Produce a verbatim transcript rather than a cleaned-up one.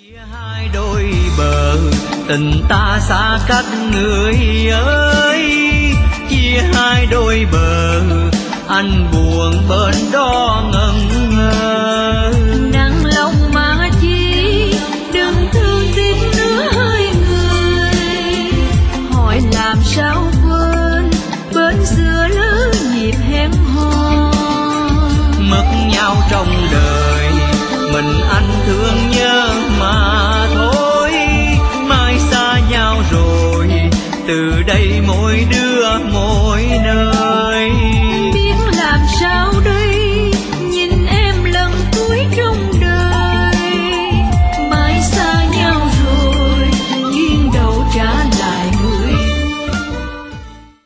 Hai đôi bờ tình ta xa cách người ơi, chia hai đôi bờ anh buồn bên đó ngẩn ngơ. Nặng lòng mà chi đừng thương tiếc nữa hai người, hỏi làm sao quên bên xưa lứa nhịp hẹn hò. Mất nhau trong đời mình anh thương nhớ mà thôi, mai xa nhau rồi từ đây mỗi đứa